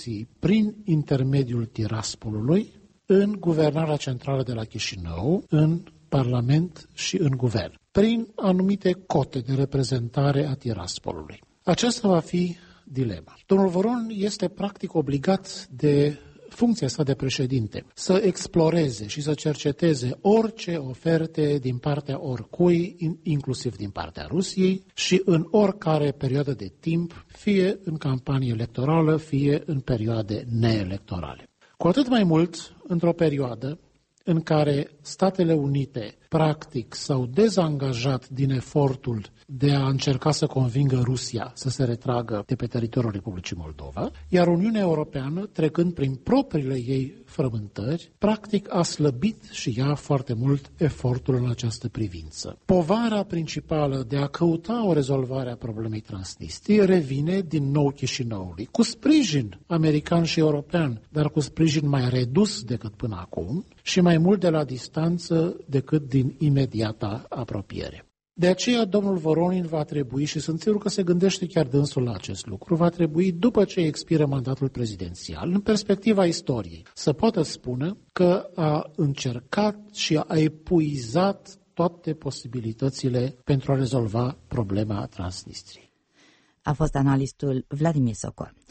incursii prin intermediul Tiraspolului în guvernarea centrală de la Chișinău, în Parlament și în guvern, prin anumite cote de reprezentare a Tiraspolului. Aceasta va fi dilema. Domnul Voron este practic obligat de funcția sa de președinte să exploreze și să cerceteze orice oferte din partea oricui, inclusiv din partea Rusiei, și în oricare perioadă de timp, fie în campanie electorală, fie în perioade neelectorale. Cu atât mai mult, într-o perioadă în care Statele Unite practic s-au dezangajat din efortul de a încerca să convingă Rusia să se retragă de pe teritoriul Republicii Moldova, iar Uniunea Europeană, trecând prin propriile ei frământări, practic a slăbit și ea foarte mult efortul în această privință. Povara principală de a căuta o rezolvare a problemei Transnistriei revine din nou Chișinăului, cu sprijin american și european, dar cu sprijin mai redus decât până acum și mai mult de la distanță decât din imediata apropiere. De aceea, domnul Voronin va trebui, și sunt sigur că se gândește chiar dânsul la acest lucru, va trebui, după ce expiră mandatul prezidențial, în perspectiva istoriei, să poată spune că a încercat și a epuizat toate posibilitățile pentru a rezolva problema Transnistriei. A fost analistul Vladimir Sokol.